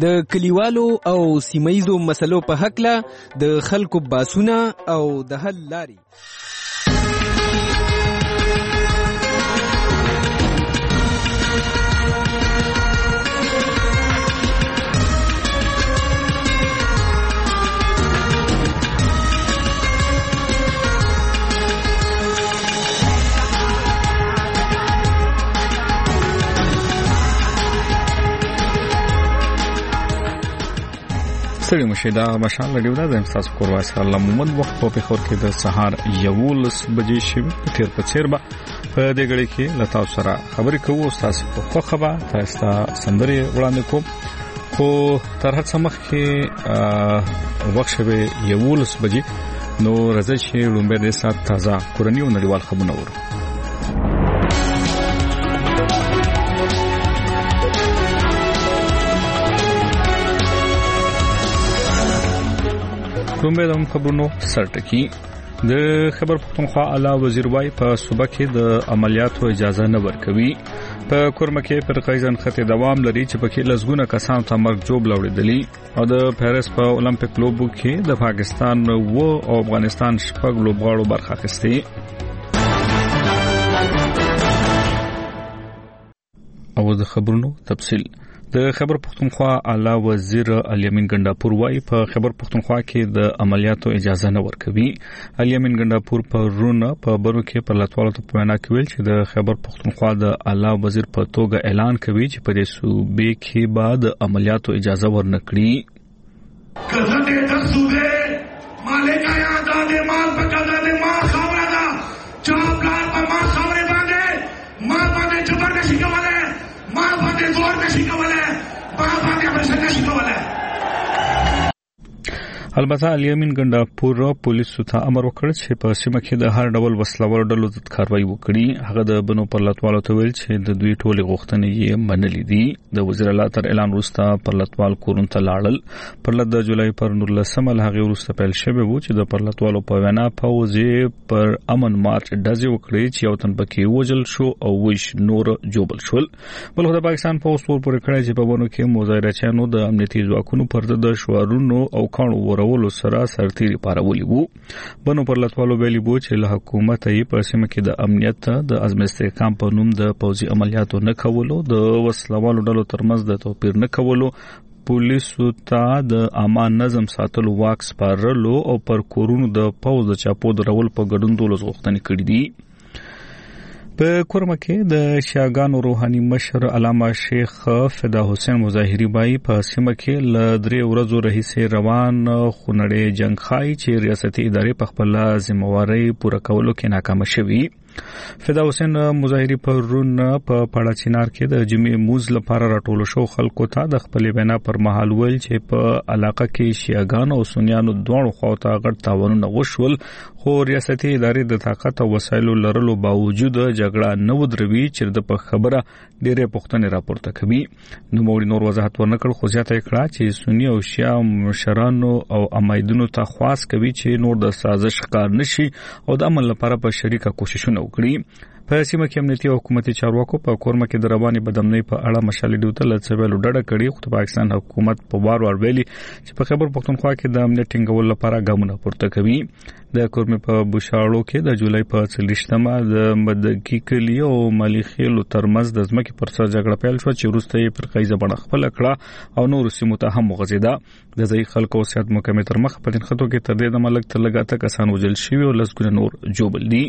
د کلیوالو او سیمایزو مسلو په هکله د خلکو باسونه او د حل لاري. ستړي مشه دا مشال ډیو دا زم تاسو کور واسه الله محمد وخت په خور کې د سهار 11 بجې شوي تیر په چیر با په دې غړي کې لتا سره خبرې کوو تاسو په خبره تاسو سندري وړاندې کوم خو تر هڅه مخ کې وخت شوي 11 بجې نو راځي چې لومبه د سات تازه کورنۍ او نړیوال خبرونه ورو. کومه د خبرونو سرټکی د خبر پښتونخوا اعلی وزیر وای په صوبه کې د عملیاتو اجازه نه ورکوي. په کورمه کې پر قایزن خطه دوام لري چې پکې لزګونه کسان ته مرګ جوړ لوړېدلی او د پیرس په اولمپیک لوبو کې د پاکستان او افغانستان شپږ لوبغاړو برخه اخیستې. او د خبرونو تفصیل د خبر پښتونخوا اعلی وزیر الیمین ګنداپور وای په خبر پښتونخوا کې د عملیاتو اجازه نه ورکوي. الیمین ګنداپور په رونه په برو کې پر لاتوالو ته وینا کوي چې د خبر پښتونخوا د اعلی وزیر په توګه اعلان کوي چې په دې صوبې کې بعد عملیاتو اجازه ورنکړي. کله دې د صوبې مالک آیا د مال په کله د ما خبره ده چې پلان په ما خبره باندې ما باندې جبر نشي کولای ما باندې زور نشي کولای ما باندې امر نشي کولای. البته الیمین ګنداپور پولیسو ته امر وکړ چې په سیمه کې د هر ډول وسلوال ډلو ضد کاروایی وکړي. هغه د بنو پرلطوالو ته ویل چې د دوی ټولې غوښتنې یې منلې دي. د وزیر اعلی تر اعلان وروسته پرلطوال کورون ته لاړل. پرلط د جولای پر 19 هغه وروسته پیل شوی و چې د پرلطوالو په وینا پوځي پر امن مارچ ډزې وکړي چې یو تن پکې وژل شو او ویش نور جوبل شول. بل خو د پاکستان په اوسور پورې کړی چې په ونو کې مظاهرچیانو د امنیتي ځواکونو پر ضد شعارونو او کاڼو ولو سره سرتيري پارولي وو. بنو پرلطوالو ویلي وو چې له حکومت یې په سیمه کې د امنیت د عزم استحکام په نوم د پوځي عملیاتو نه کولو د وسلوالو ډلو ترمنځ د توپیر نه کولو پولیسو ته د امان نظم ساتلو واک سپارلو او پر کورونو د پوځ چاپو درول په ګډون دولس غوښتنې کړې دي. په کورمه کې د شیعاګانو روحاني مشر علامه شیخ فدا حسین مظاهری بای په سیمه کې ل 3 ورځو راهیسې روان خونړی جنگ خای چې ریاستي ادارې په خپل ذمہواری پوره کولو کې ناکام شوي. فدا حسین مظاهری په رون په پاړه چینار کې د جمعې موز لپاره راټول شو خلکو ته د خپل وینا پر مهال ویل چې په علاقه کې شیعاګان او سنیانو دوه خواته غټ تاوانونه وشول خو ریاستي ادارې د طاقت او وسایلو لرلو باوجود جګړه نه ودروي چې د په خبره ډېرې پوښتنې راپورته کوي. نو موږ نور وضاحت ورنکړ خو زیاته کړه چې سنی او شیعه مشرانو او امایدونو ته خواست کوي چې نور د سازش ښکار نشي او د عمل لپاره په شریکه کوششونه وکړي. په سیمه کې امنیتي او حکومتي چارواکو په کورمه کې د رواني بدامنۍ په اړه مشالې ډیوته لڅویلو ډډه کړې خو پاکستان حکومت په وار ویلي چې په خبر پښتونخوا کې د امنیت ټینګولو لپاره ګامونه پورته کوي. د کورمه په بوشاړو کې د جولای په 30مه د مدګي کلی او مالیخیلو ترمنځ د ځمکې پر سر جګړه پیل شو چې وروسته یې پر قایزه بڼه خپل کړه او نور سیمو ته هم وغځیده. د ځای خلکو سیاست محکمې تر مخ په خطو کې تر دې د ملک تر لګاته کسان وژل شوي او لسګونه نور جوبل دي.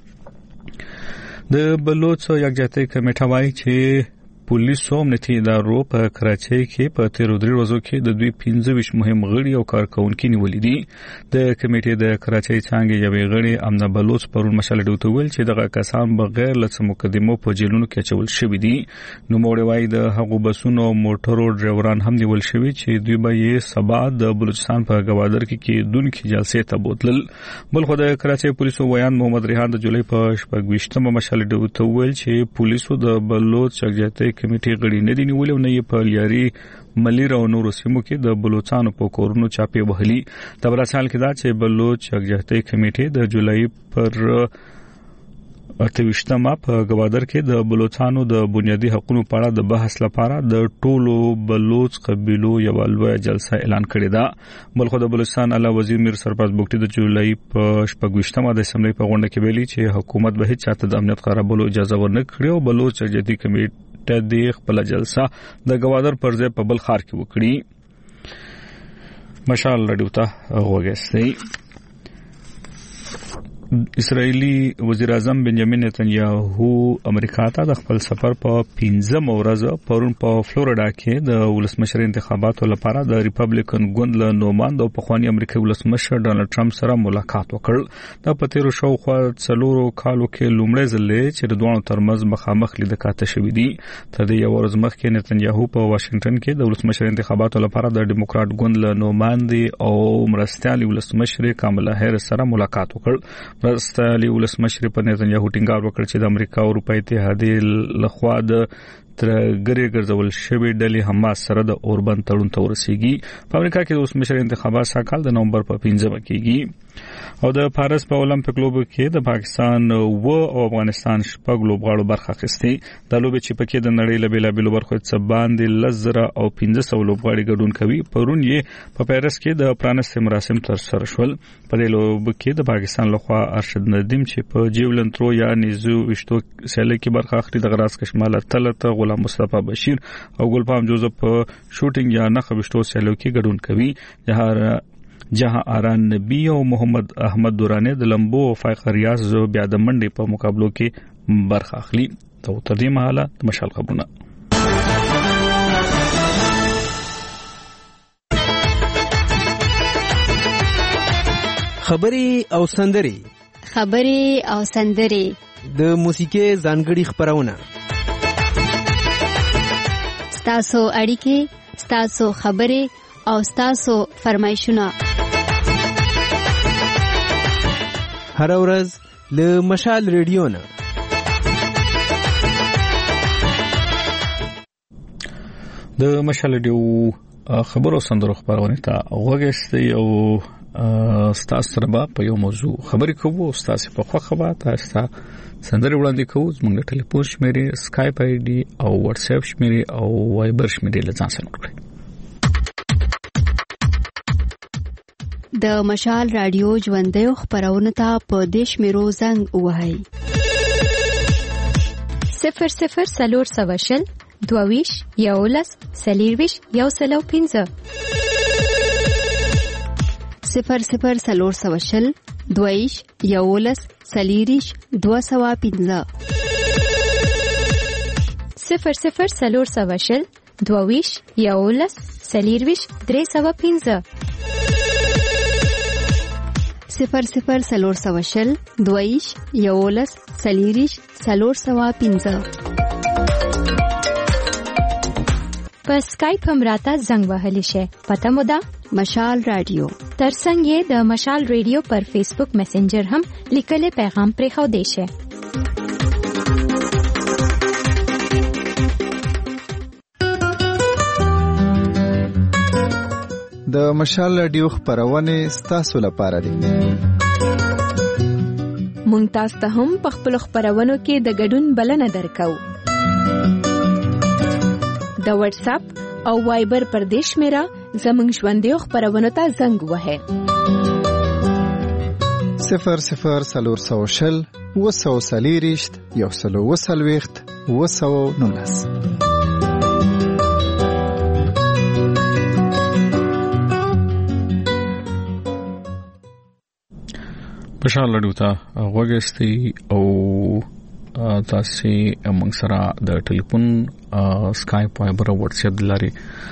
د بلوچ یکجهتۍ کمیټه وایي چې پولیسو امنیتي ادارو په کراچۍ کې په 13 ورځو کې د دوی 15 مهم غړي او کارکونکو نیولې دي. د کمیټې د کراچۍ څنګه یوې غړي امنا بلوچ پرون مشال ډیوته ویل چې دغه کسان بغیر له مقدمو په جیلونو کې چول شوی دي. نو موږ وایي د هغو بسونو موټرو ډرایوران هم نیول شوی چې دوی به یې سبا د بلوچستان په گوادر کې دونکو جلسې ته بوتل. بل خو د کراچۍ پولیسو ویان محمد ریحان د جولای په 28مه مشال ډیوته ویل چې پولیسو د بلوچ یکجهتۍ کمیټې غړي نه دي نیولې او نه یې په لیاري ملیر او نورو سیمو کې د بلوچستان په کورونو چاپی وهلي. د بلوچستان کې دا چې بلوچ یکجهتۍ کمیټې د جولای پر اتوشتمه په گوادر کې د بلوچستانو د بنیادی حقوقو په اړه د بحث لپاره د ټولو بلوچ قبيلو یو لوی جلسه اعلان کړې ده. بلخو د بلوچستان اعلی وزیر میر سرفراز بوګټي د جولای په 28مه د اسمبلی په غونډه کې ویلي چې حکومت به هیڅ چاته د امنیت خرابولو اجازه ورنه کړي او بلوچ جدي کمیټه د خپل جلسه د گوادر پر ځای په بل ښار کې وکړي. مشال رادیو ته وګورئ. اسرائیلی وزیر اعظم بنجامین نتنیاهو امریکا ته د خپل سفر په 15 ورځ پرون په فلوریدا کې د ولسمشر انتخاباتو لپاره د ریپبلیکن ګوند له نوماند او پخوانی امریکایي ولسمشر ډانلډ ټرمپ سره ملاقات وکړ. دا په تیرو شاوخوا 4 کالو کې لومړی ځل چې د دوه ترمنځ مخامخ لیدکاته شوې دي. تر دې یو ورځ مخکې نتنیاهو په واشنگټن کې د ولسمشر انتخاباتو لپاره د ډیموکرات ګوند له نوماند او مرستيالي ولسمشر کاملا هریس سره ملاقات وکړ. مرستيالي ولسمشر په نتنیاهو ټینګار وکړ چې د امریکا او اروپا اتحادیې لخوا د ترګری ګرځول شوی ډلې حماس سره د اوربند تړون ته ورسیږي. په امریکا کې د ولسمشر انتخابات ساکال د نومبر په 15 کېږي او د پاریس په اولمپیک لوبو کې د پاکستان او افغانستان شپږ لوبغاړو برخه اخیستې. د لوبې چې پکې د نړۍ له بیلابېلو برخو څخه باندې 10,000 او 1500 لوبغاړي ګډون کوي. پرون یې په پاریس کې د پرانست مراسم ترسره شول. په دې لوبو کې د پاکستان لخوا ارشد ندیم چې په جیولن ترو یا نيزو وشتو سیالي کې برخه اخلي د غراس کشماله تلته غلام مصطفی بشیر او ګلپام جوزف په شوټینګ یا نخ وشتو سیالو کې ګډون کوي. جهاں آران نبی او محمد احمد دورانه د لمبو او فائق ریاض بیا د منډي په مقابلو کې برخه اخلي. ته تر دې مهاله د مشال خبرونه خبري او سندري د موسیقي ځانګړي خبرونه ستاسو اړیکې, ستاسو خبرې او ستاسو فرمایشونه هر ورځ له مشال ریډیو نه. د مشال ریډیو خبرو سندرو خبرونه ته وګورئ او ستاسو سره په یو موضوع خبرې کوو. ستاسو په خوښه به تاسو سندرې وړاندې کوو. زموږ ټلیفون شمیرې, اسکایپ آی ډي او واتس اپ شمیرې او وایبر شمیرې له ځان سره وکړئ. د مشال رادیو ژوندۍ خبرونه ته په دیش میرو زنګ وهاي 00 22 یولس سلیرویش یو سلو 15 00 22 یولس سلیریش 215 00 22 یولس سلیرویش 315 00 22 یولس سلیریش 415 په اسکایپ هم راته زنګ وهلی شي. پته مو ده مشال رادیو. ترڅنګ یې د مشال ریډیو پر فیسبوک میسنجر هم لیکل پیغام پرې خو دی شي. د مشال رادیو خبرونه ستاسو لپاره دي. مونږ تاسو ته هم په خپل خبرونو کې د ګډون بلنه درکو. د واتس اپ او وایبر پر دیش میرا زمنګ ژوندۍ خبرونه ته زنګ وهه 00 وسوسلیریشت یو سلو وسلويخت وسو نونس. مشال رادیو ته وګورئ او تاسو موږ سره د ټلیفون, اسکایپ, وایبر او واتس اپ لاري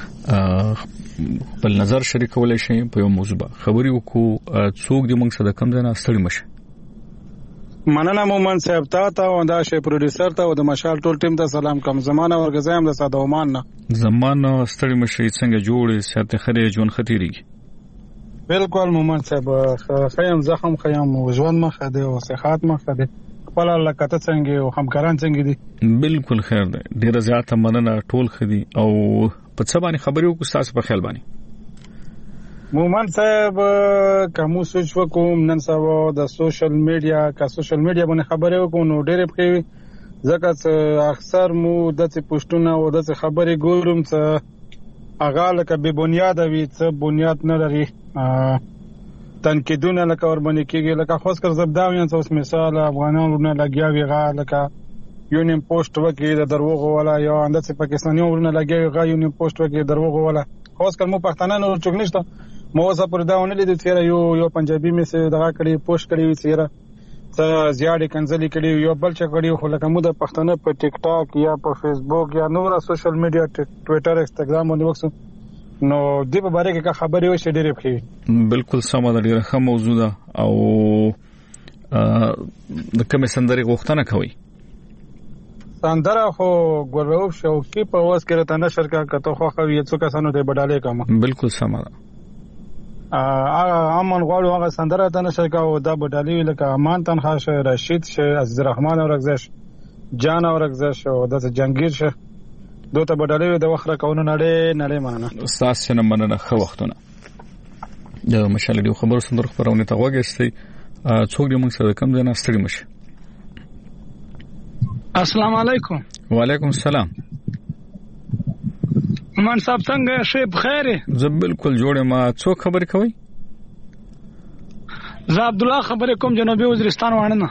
بل نظر شریکولای شئ. په یو موضوع خبرې وکړو. څوک دې موږ سره کم ځنه ستړي مشه. مننه مومن صاحب ته او دا شی پروډوسر ته او د مشال ټول ټیم ته سلام کوم. زمانہ ورګزایم د ساده عمان نه زمانہ ستړي مشه. څنګه جوړې ساته خره ژوند خطرېږي. بالکل مومن صاحب خیام زخم خیام ژوند مخه دی او صحت مخه دی. خپل الله کته څنګه او همکاران څنګه دي؟ بالکل خیر دی. ډیر زیاته مننه. ټول خدي او په څه باندې خبرې وکړو تاسو په خیال باندې؟ مومن صاحب کوم سوچ وکوم نن سبا د سوشل میډیا باندې خبرې وکړو نو ډېرې ښې ځکه چې اکثر مو داسې پوسټونه او داسې خبرې ګورم چې هغه لکه بې بنیاده وي، څه بنیاد نه لري، تنقیدونه لکه ورباندې کېږي. لکه خاص کر زه دا وایم چې اوس مثال افغانانو لګیا وي هغه لکه یو نیم پوسټ وکړي د دروغو والا، یا همداسې پاکستانیانو لګیا وي هغه یو نیم پوسټ وکړي د دروغو والا. خاص کر مو پښتانه نور څوک نشته. مو اوسه پورې دا ونه لیدل چې یو پنجابي مې څه دغه کړي پوسټ کړي وي چې څه زیاړې کنځلې کړي یو بل څه کړي. خو لکه مو د پښتانه په ټیک ټاک یا په فیسبوک یا نور سوشل میډیا ټویټر انستګرام باندې وکړو نو دې په باره کې خبرې وشي ډېرې ښې. بالکل سمه ده، ډېره ښه موضوع ده. او د کومې سندرې غوښتنه کوي؟ سندره خو ګورو شوقي په واس کې راته نشر کا کته خو خو یې څو کسانو ته بداله کوم. بالکل سمه ده. امان غواړو هغه سندره ته نشر کا او دا بداله لکه امان تنخوا شه، رشید شه، عزیز الرحمن اورغزش، جان اورغزش او د جنگیر شه دوته بداله د وخره کونه نړۍ مننه. استاد څنګه مننه خو وختونه د مشال دی خبرو سندره خبرونه ته وګورئ. څوک دې موږ سره کوم ځای نه ستړي مشه. السلام علیکم. وعلیکم السلام. من صاحب څنګه شې بخیر؟ زه بالکل جوړه. ما څوک خبرې کوي؟ زه عبد الله خبرې کوم جنوبي وزیرستان وانه.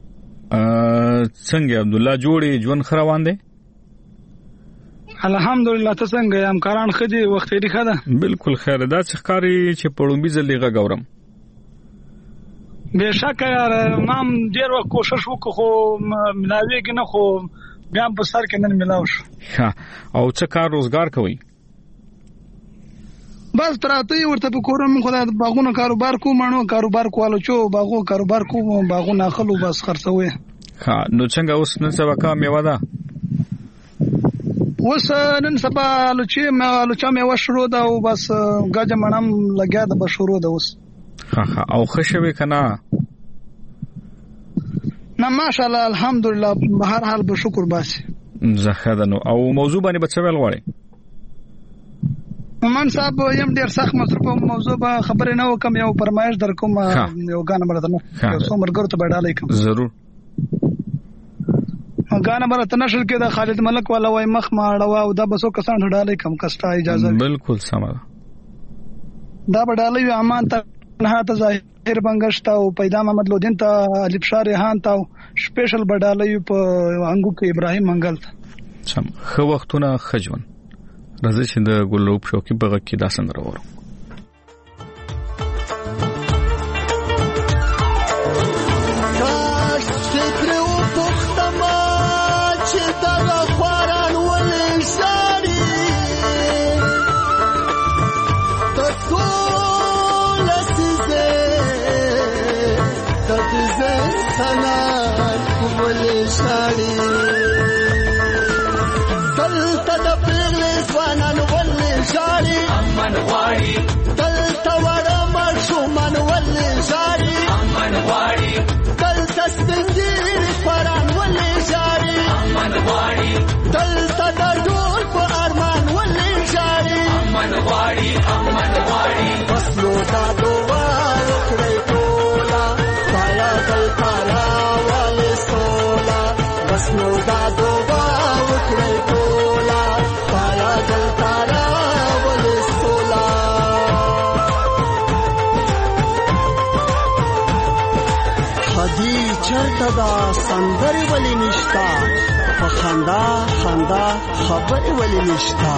څنګه عبد الله جوړې ژوند خروان دي؟ الحمدلله. ته څنګه یم؟ کاران خدي وخت یې ښه ده؟ بالکل خیر. دا څه ښکاری چې پړومبي زلیغه غورم. بهشکه یار مام ډیر وخت کوشش وکړو خو ملاویږي نه، خو بیا په سر کې نن ملاو شو. ها او څه کار روزګار کوي؟ بس تراته ورته په کورم خدای باغونو کاروبار کوم، مانو کاروبار کوالو چو باغو کاروبار کوم، باغونه خلو بس خرڅوي. ها نو څنګه اوس نن سبا کا میوه ده؟ اوس نن سبا لوچا میوه شروع ده او بس گاجه منم لګیا ده به شروع ده اوس. ها او خوشوي کنه؟ نه ماشاءالله الحمدلله په هر حال به شکر باسي. زخدنو او موضوع باندې بچوال غواړي؟ من صاحب یم ډیر سخت مصروف موضوع به خبرې نه وکم، یو فرمایش در کوم یو غانه مرته نه یو مرګرو ته بداله کوم. ضرور. غانه مرته نشل کې د خالد ملک والا وای مخ ما اړه او دا بسو کسان ډاله کوم کستا اجازه. بالکل سم ده. دا بداله یو امان ته نه ته ظاهر بنگشت او پیدا محمد لودین ته علي بشار ریحان ته سپیشل بداله یو په انګو کې ابراهیم منګل ته. سم خو وختونه خجون راځي چې د ګلوب شوقي بغه کې دا سندره وره. دلتا وړه ماشومان ولې ژاړي؟ امن غواړي. دلتا سپینګیري خواران ولې ژاړي؟ امن غواړي. دلتا د ډول په ارمان ولې ژاړي؟ امن غواړي. امن غواړي. بس نو دا دعا وکړئ ټوله پایا دلتا راولې سوله. بس نو دا دعا وکړئ ټوله پایا دلتا راولې سوله. هدي چرته دا سندرې ولې نشتا؟ په خندا خندا خبرې ولې نشتا؟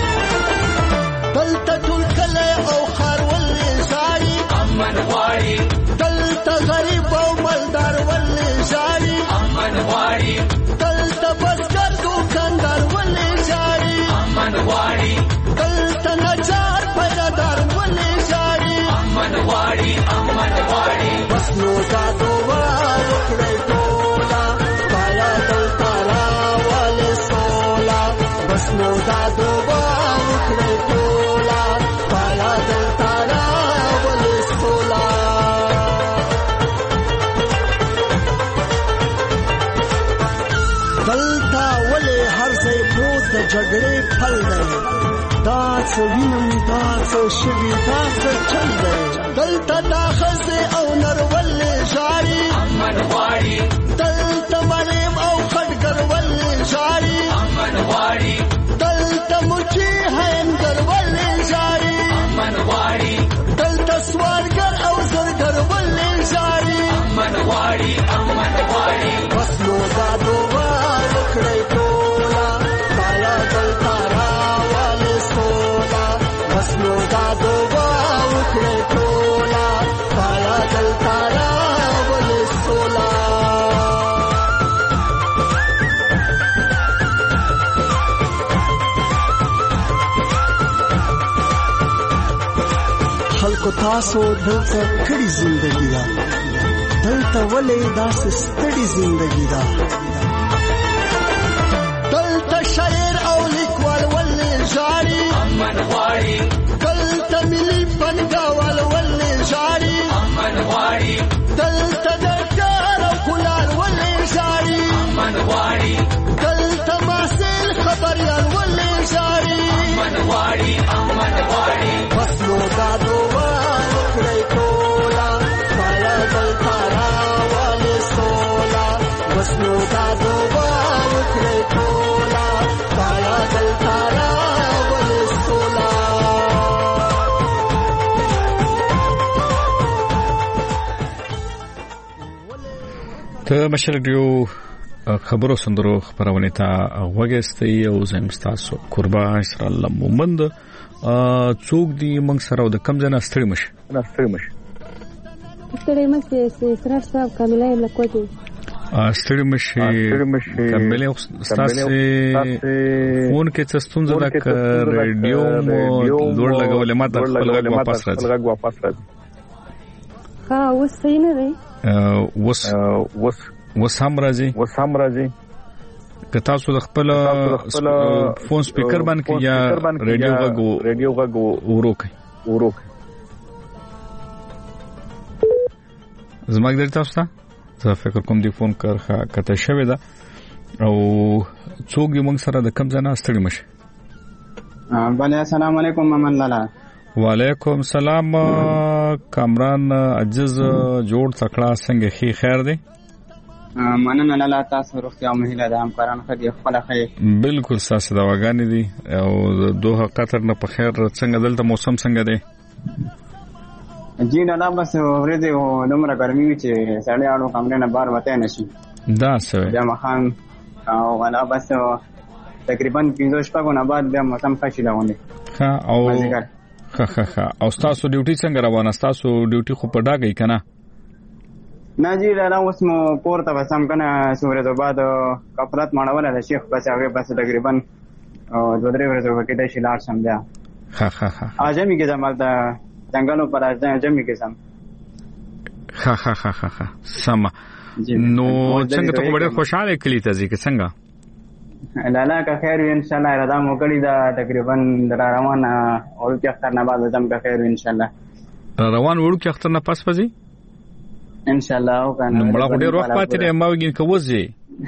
دلته ټول کلی او ښار ولې ژاړي؟ امن غواړي. دلته غریب او مالدار ولې ژاړي؟ امن غواړي. دلته بزګر دوکاندار ولې ژاړي؟ امن غواړي. دلته نجار پیدادار ولې ژاړي؟ امن غواړي. امن غواړي. بس نو دا دعا وکړئ ټوله پایا دلته راولې سوله. بس نو دا دعا وکړئ ټوله پایا دلته راولې سوله. دلته ولې هر ځای پروت د جګړې پل دی؟ دا څه وینم دا څه شوي دا څه چل دی دلته دا ښځې او نرولې ژاړي امن غواړي دلته مریم او خټګر ولې ژاړي امن غواړي دلته مچي هینګر ولې ژاړي امن غواړي دلته سوالګر او زرګر ولې ژاړي امن غواړي امن غواړي بس نو دا دعا وکړئ ټوله خدایه دلته راولې سوله بس نو دا دعا وکړئ ټوله خدایه دلته راولې سوله خلکو تاسو دلته کړي زندگی دا دلته ولې داسې ستړي زندگی دا دلته شاعر او لیکوال ولې ژاړي امن غواړي دلته ملي فنګاوال ولې ژاړي امن غواړي دلته ډاکټر او کولار ولې ژاړي امن غواړي دلته محصل خبريال ولې ژاړي امن غواړي امن غواړي بس نو دا دعا وکړئ ټوله خدایه دلته راولې سوله بس نو دا دعا وکړئ ټوله خدایه دلته راولې سوله ته مشر ډیو خبرو سندرو خبرونه ته وګستې او زم تاسو قربان سره الله مومند څوک دی موږ سره د کم ځای ستړي مش ستړي مش سره صاحب کاملای لکوټي ستړي مش کاملای تاسو فون کې څه ستونزه ده ک ریډیو مو لوړ لګولې ما ته خپل غږ واپس راځي ها اوس صحیح نه دی وس هم راځي که تاسو د خپل فون سپیکر باندې یا ریډیو غږ وروکي زموږ د تاسو ته زه فکر کوم دی فون کرخه کته شوی دا او څوک موږ سره د کم ځای ستړي مشه بله السلام علیکم ممن لالا وعلیکم سلام کامران عجز جوړ تکړه څنګه خیر دی مننه لالا تاسو روغتیا مهله د همکاران خدي خپل خیر بالکل تاسو دا وګانی دي او دوه قطر نه په خیر څنګه دلته موسم څنګه دی جی لالا بس ورته دومره ګرمي چې سړی اړو کمرې نه بار وته نشي دا څه جمع خان او ولا بس تقریبا 15 شپږ نه بعد د موسم ښه شي لغونی ها او او تاسو ډیوټي څنګه روانه تاسو ډیوټي خو په ډاګی کنه نه جی لالا اوس مو پورته وسم کنه سورې د بعد کفرت ماړول د شیخ بس هغه بس تقریبا 2-3 ورځې وکړې د شیلار سمجا ها اجمي کې زمال د څنګهلو پر اجمي کې سم ها سم نو څنګه ته ډېر خوشاله کلی ته ځکه څنګه لالا کا خیر ان شاء الله رضا مو کړی دا تقریبا روان او کې اختر نه بعد زم کا خیر ان شاء الله روان وړو کې اختر نه پس پځي ان شاء الله او کنه نو مړه ډېر وخت پاتې ما وګین کوځي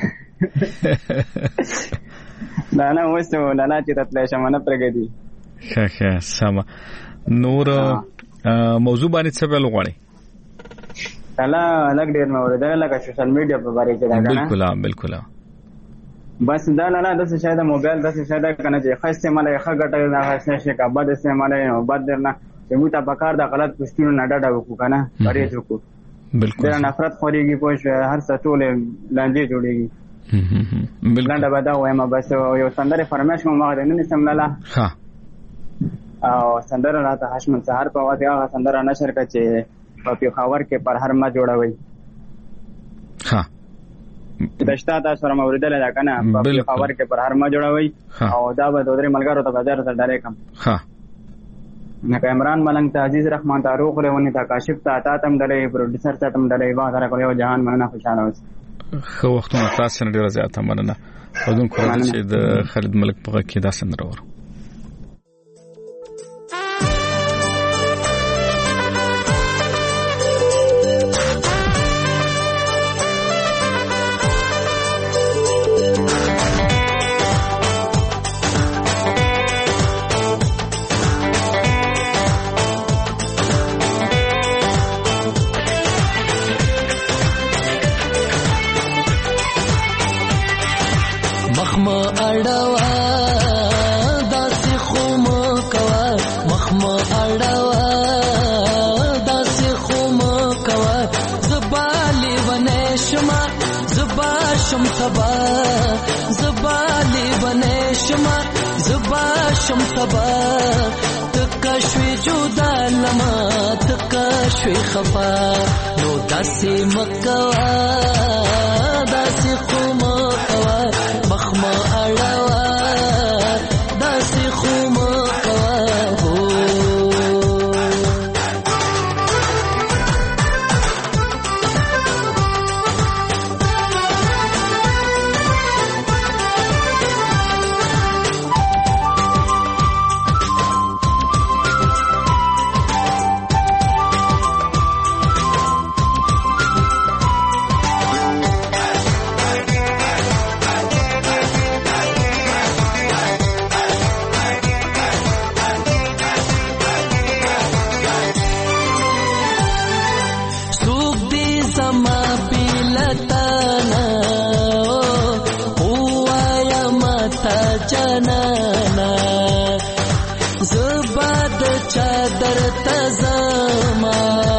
لالا وسو لالا چې تطلع شمنه پرګدي ښه سم نور موضوع باندې څه ویل غواړي لالا لګ ډېر مې ورته لکه سوشل میډیا په اړه کې دا کنه بالکل بس دا لالا د څه شاید موبایل د څه شاید کنه چې خاصه مله ښه ګټه نه خاصه شي کا بد استعمال نه بد درنه چې مو ته پکار د غلط پښتون نه ډډه وکړو کنه پرې وکړو بالکل دا نفرت خوريږي پوه هر څه ټول لاندې جوړيږي بالکل دا وایم بس یو سندره فرمایش مو ما غوښنه نسم لالا ها او سندره راته هاشم سحر په واده هغه سندره نشر کړ چې په خاور کې پر هر ما جوړوي ها دشتا تاسو سره موریدل دا کنه په خاور کې پر هر ما جوړوي او دا به دوه ملګرو ته بازار ته ډارې کم ها نه عمران ملنګ ته عزیز رحمان تاروق له ونی تا کاشف ته تا تم ډلې پروډوسر ته تم ډلې وا سره کوي جهان مننه خوشاله اوس خو وختونه تاسو نه ډیر زیاته مننه ودون کوم چې د خالد ملک په کې دا سندره ورو مخما اړوا داسې خو مکوا زبالي ونشما زبا شم سبا زبالي ونشما زبا شم سبا تکشوی جدا لما تکشوی خفا نو داسې مکوا داسې خو مکوا مخما اړوا داسې خو مکوا جانانا زباد چادر تزما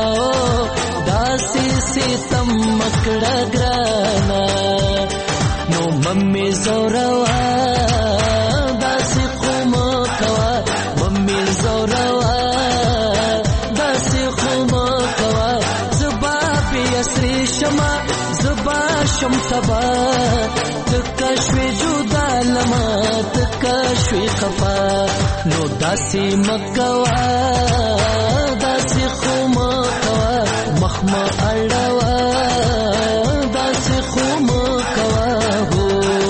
داسي ستم مکړه ګرانا نو ممي زوروا داسي قوم کوا ممي زوروا داسي قوم کوا زبا بيسري شما زبا شم سبا تکشوی جدا لما تکشوی خفا نو داسی مکوا داسی خو مکوا مخما اړوا داسی خو مکوا هو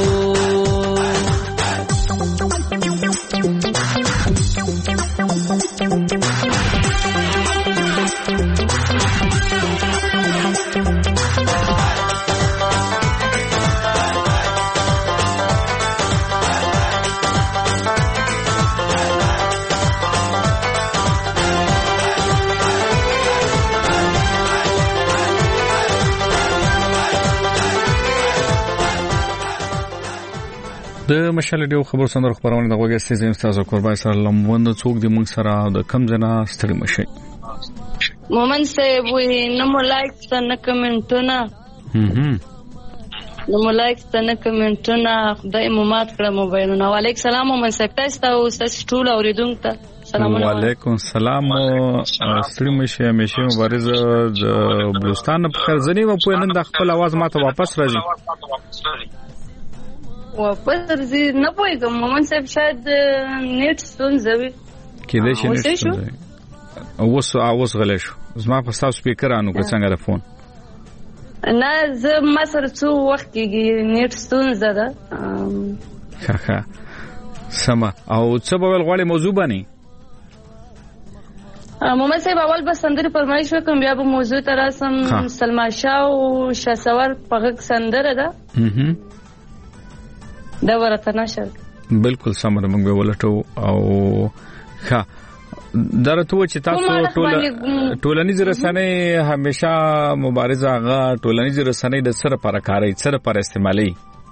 د مشال ډیو خبر سندر خبرونه د وګړي سیزم تاسو قربای سره لموند څوک د موږ سره د کم جنا ستړي مشي مومن صاحب وی نو لایک څنګه کمنټونه نو لایک څنګه کمنټونه خدای مو مات کړه موبایلونه وعلیکم السلام مومن صاحب تاسو ټول اوریدونکو ته سلام علیکم السلام ستړي مشي همیشه مبارز د بلوستان په خرزنی و په نن د خپل आवाज ماته واپس راځي واپس راځي نه پوهیږم مومن صاحب شاید نیټ ستونزه وي کله چې نیټ ستونزه اوس غلې شو زما په تاسو سپیکر انو که څنګه د فون نه زه ما سره څو وخت کې نیټ ستونزه ده ښه سما او څه به ول غواړي موضوع باندې مومن صاحب اول به سندره فرمایش وکم بیا به موضوع تراسم سلما شاه او شاسور په غږ سندره ده دا ورته نشل بالکل سمره موږ ولټو او ښه درته چې تاسو ټولنیز رسنۍ همیشه مبارزه غا ټولنیز رسنۍ د سره پر کاري سره پر استعمالي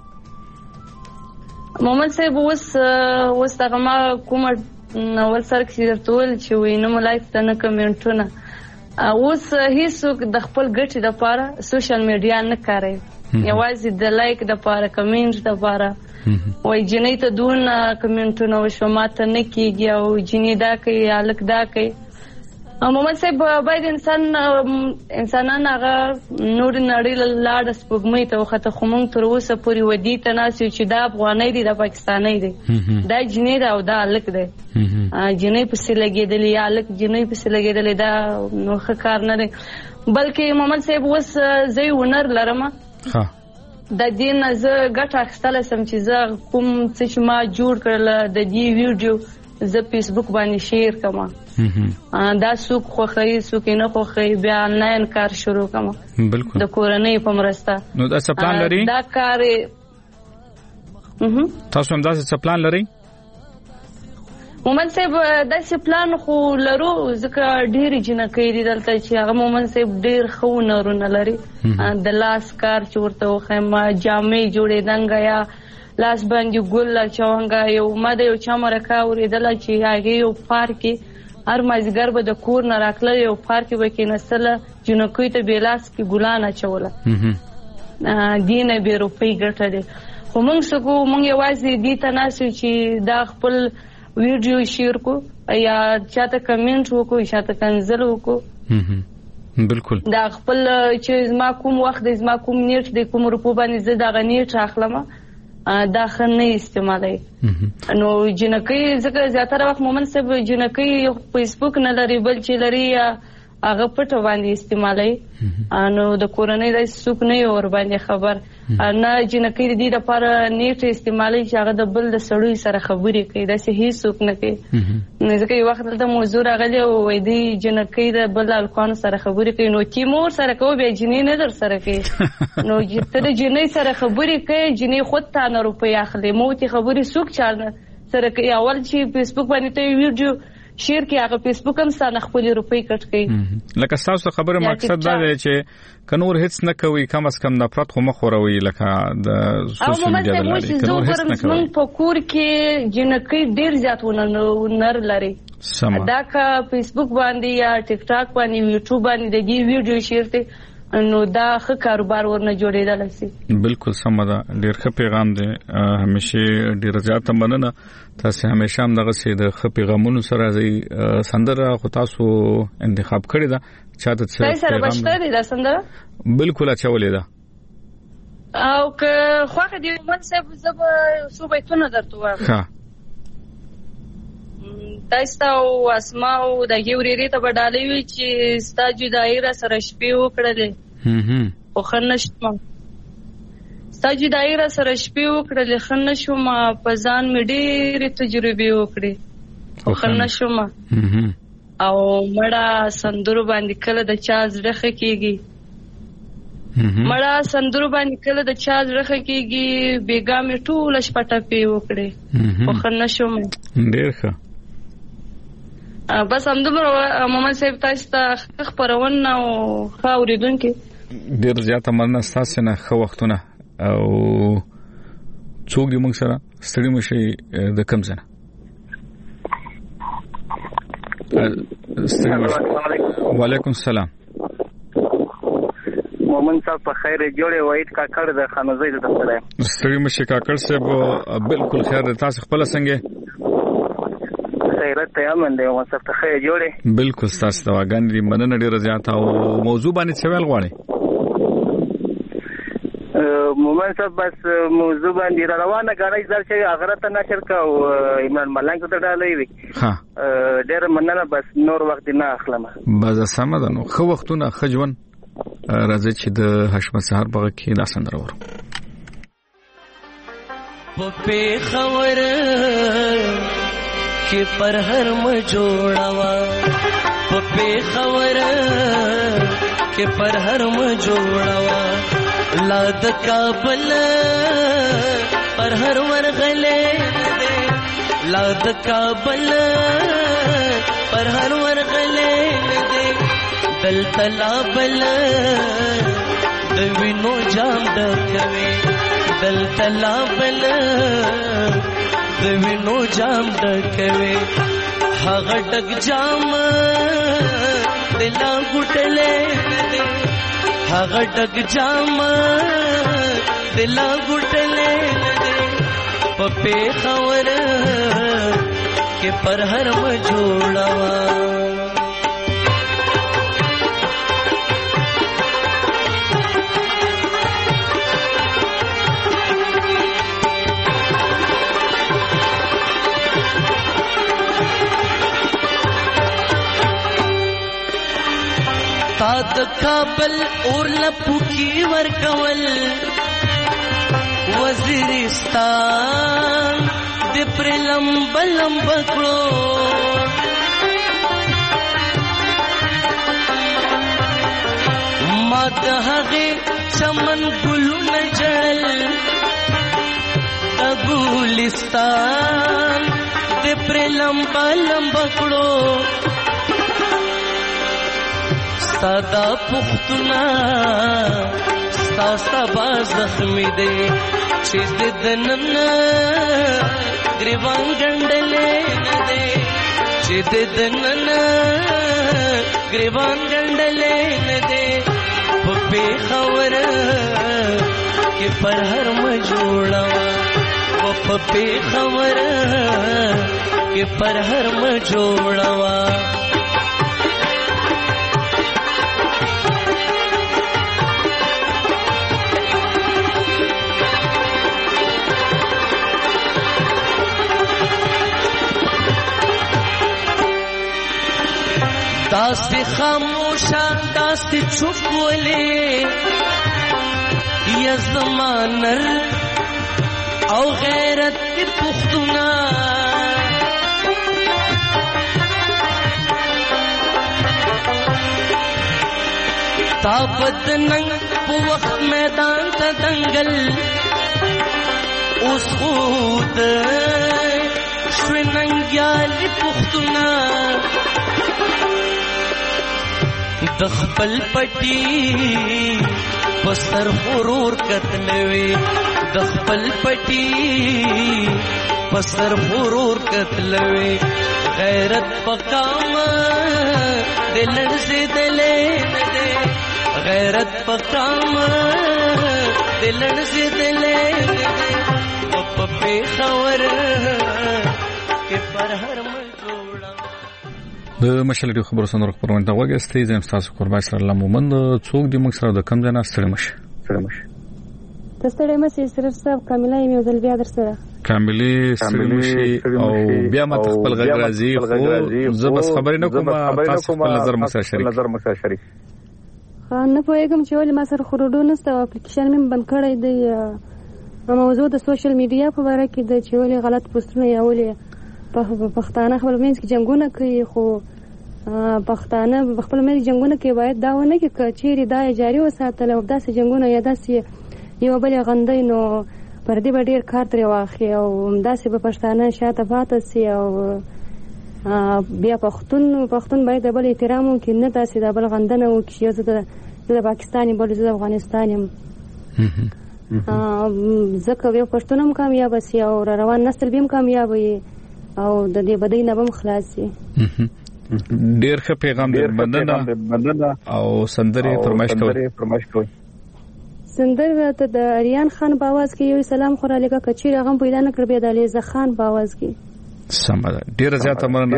مومن صاحب اوس هغه ما کومه نو سره کې ټول چې وینم لایف ته نه کمنټونه اوس هیڅ د خپل ګټې لپاره سوشل میډیا نه کاروي یوازې د لایک لپاره کمنټ لپاره وای جنې ته دون کمنټونه وشو ماته نه کیږي او جنې دا کوي الک دا کوي مومن صاحب باید انسانان هغه نور نړۍ لاړ سپوږمۍ ته وخته خو موږ تر اوسه پورې ودی ته ناسو چې دا افغانۍ دي د پاکستانۍ دي دا جنې دا او دا الک دی جنې په سي لګېدلې یا الک جنې په سي لګېدلې دا نو ښه کار نه دی بلکې مومن صاحب اوس زه ونر لرم د دې نه زه ګټه اخیستل سم چې زه کوم څه چې ما جوړ کړل د دې ویډیو زه فیسبوک باندې شیر کوم دا څوک خوښي څوک نه خوښي بیا آنلاین کار شروع کوم بالکل د کورنۍ په مرسته نو دا څه پلان لري دا کار تاسو هم دا څه پلان لري مومن صاحب داسې پلان خو لرو ځکه ډېرې جنکۍ دي دلته چې هغه مومن صاحب ډېر ښه هنرونه لري د لاس کار چې ورته وښیم جامې جوړېدنګه یا لاس باندې ګل اچونګه یو ما د یو چا مرکه اورېدله چې هغې یو پارک کې هر مازدیګر به د کور نه راتله یو پارک کې به کېناستله جنکیو ته بېلاس کې ګلان اچوله دې نه بې روپۍ ګټلې خو موږ څه کوو موږ یوازې دې ته ناست یو چې دا خپل ویډیو شیر کو یا چاته کمنټ وکړو چاته کنزل وکړو بالکل دا خپل چې زما کوم وخت دی زما کوم نیټ دی کوم روپو باندې زه دغه نیټ اخلم دا ښه نه استعمالوي نو جنکۍ ځکه زیاتره وخت مومن صاحب جنکۍ فیسبوک نه لري بل چې لري هغه پټه باندې استعمالوي نو د کورنۍ داسې څوک نه یې ورباندې خبر نه جنکۍ د دې لپاره نیټ استعمالوي چې هغه د بل د سړیو سره خبرې کوي داسې هېڅ څوک نه کوي نو ځکه یو وخت دلته موضوع راغلی وایي دوی جنکۍ د بل هلکانو سره خبرې کوي نو چې مور سره کوو بیا جنۍ نه در سره کوي نو ته د جنۍ سره خبرې کوي جنۍ خود تا نه روپۍ اخلي موتې خبرې څوک چا سره کوي اول چې فیسبوک باندې ته ویډیو شیر کې هغه فیسبوک هم ستانه خپل روپۍ کټ کوي لکه تاسو خبره مقصد دا دی چې کنور هیڅ نه کوي کم از کم نفرت خو مخوروي لکه د سوشل میډیا لري کنور هیڅ نه کوي په کور کې جنکۍ ډیر زیات ونر لري دا کا فیسبوک باندې یا ټیک ټاک باندې یوټیوب باندې د دې ویډیو شیر ته نو دا ښه کاروبار ورنه جوړېدلی سي بالکل سمه ده ډېر ښه پیغام دی همیشه ډېره زیاته مننه تاسو همیشه هم دغسې د ښه پیغامونو سره ځئ سندره خو تاسو انتخاب کړې ده چاته څه پیغام سره بشته دی دا سندره بالکل اچولې ده او که خوښه دی من صاحب زه به څو بیتونه درته وایم ښه داستا او اسما او د ګوريري ته بدالې وی چې ستا جدای را سره شپې وکړلې او خنشم ستا جدای را سره شپې وکړلې خنشم په ځان مې ډېرې تجربې وکړې او خنشم او مړه سندرو باندې کله د چا زړه کېږي مړه سندرو باندې کله د چا زړه کېږي بیګا مې ټول شپه ټپې وکړې او خنشم ډېر ښه بس همدومره محمد صاحب تاسو ته خبرونه او ښه اورېدونکي ډېر زیاته مننه ستاسو نه ښه وختونه او څوک دې موږ سره ستړي مشي د کم ځای وعلیکم السلام مومن صاحب په خیر جوړه وایي کاکړ د خانوزۍ د سره ستړي مشي کاکړ صاحب بالکل خیر تاسو خپل څنګه خیرت ته امن دی او سره خیر جوړه بالکل تاسو دا غن دې مننه ډیره زیاته او موضوع باندې څه ویل غواړي مومن صاحب بس موضوع باندې روانه غړای ځل چې اغره ته نشر کا او ایمان ملنګ ته ډالې وي ها ډیره مننه بس نور وخت نه اخلم بس سم ده نو خو وختونه خجون راځي چې د حشمت سحر بغه کې دا سندره ورو په خبر کې پر هر م جوړوا په خبر کې پر هر م جوړوا لاد کابل پر هر ورغلې لاد کابل پر هر ورغلې دل تلابل د وینو جام ډکوي دل تلابل د وینو جام ډکوي هغه ډک جام دلا ګټلې هغه ډک جام دلا ګټلې په خبر کې پر هر م جوړوا د کابل اور لپو کی ورکول وزیرستان د پر لمب لمب کړو ما د هغه چمن ګلونه جړل د ګلستان د پر لمب لمب کړو سادا پختنا ستا سبا زخمی دے چیز دنن گریبان گنڈلے ندے چې د دنن گریوان ګندلې نه دې په پیښور کې پر هر م جوړوا په پیښور کې پر هر م جوړوا داسې خاموشه داسې چوپ ولې یا زمانر او غیرت دی پختونا تا بدننگ پو وقت میدان تا دنگل اس خود شویننگیالی پختونا دخپل پټي پستر غرور قتلوي دخپل پټي پستر غرور قتلوي غیرت پکام دلن سے دلے دے غیرت پکام دلن سے دلے دے په خبر کې پر هر د مشلډي خبرو سره خبرونه دا وګستې زم تاسو قربان سره الله مومند څوک د موږ سره د کم ځای نه ستړي مشه تستړي مشه سره صاحب کاملای مې ځل بیا در سره کاملي ستړي مشه او بیا ما خپل غږ راځي خو زه بس خبرې نه کوم تاسو خپل نظر مسره شریک نه پوهېږم چې ولې ما سره خروډو نشته او اپلیکیشن مې بند کړی دی موضوع د سوشل میډیا په اړه کې د چې ولې غلط پوسټونه یا ولې پښتانه خپل منځ کې جنگونه کوي خو پښتانه خپل منځ جنگونه کوي باید دا ونه کې چیرې دا جاری وساتل او داسې جنگونه یا داسې یو بل غندې نو پر دې به ډېر کار ترې واخلي او داسې به پښتانه شاته پاتې سي او بیا پښتون باید د بل احترام وکړي نه داسې د بل غندنه وکړي زه د پاکستان یم بل زه د افغانستان یم ځکه یو پښتون هم کامیاب سي او روان نسل به هم کامیاب وي او د دې بدۍ نه به خلاص شي ډېر ښه پیغام دې مننه او سندرې فرمایش کوي سندره ته د اریان خان په आवाज کې یو سلام خو را لګه کچیر هغه پیدا نه کړ به د علیزه خان په आवाज کې سمه ډېر زیاته مننه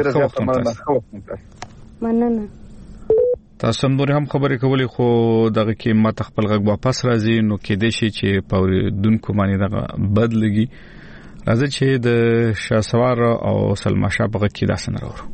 تاسو نور هم خبرې کولې خو دغه کې ما خپل غږ واپس راځي نو کې دې شي چې پوریدونکو باندې دغه بدلږي راځي چې د شاسوار او سلما شاه په کې داسې نه راوړو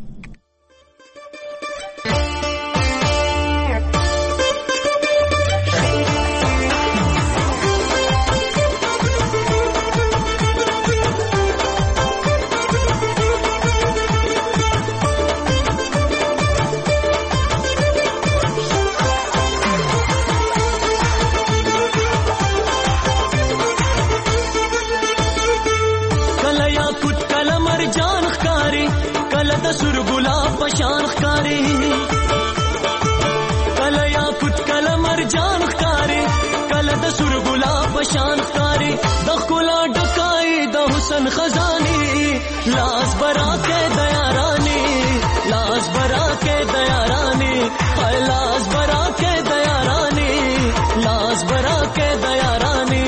شان خاري د خلا ډکای د حسن خزاني لاس برا کې دیارانی لاس برا کې دیارانی لاس برا کې دیارانی لاس برا کې دیارانی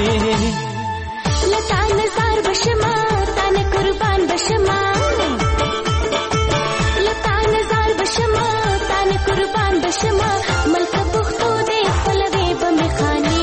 لتا نظر بشما تن قربان بشما لتا نظر بشما تن قربان بشما ملک بختو دې خپلوي بمخاني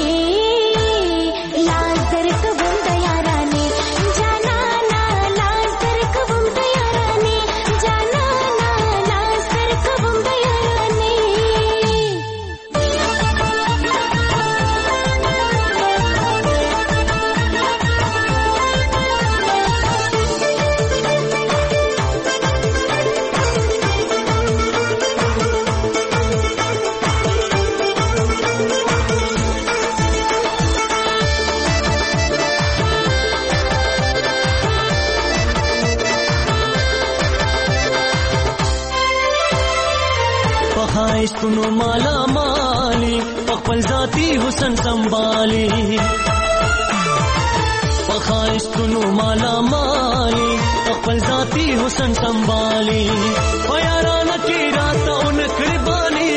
خایستونو مالا مالی خپل ذاتی حسن سنبالي خایستونو مالا مالی خپل ذاتی حسن سنبالي پیارانه کې راته اونکړې بانی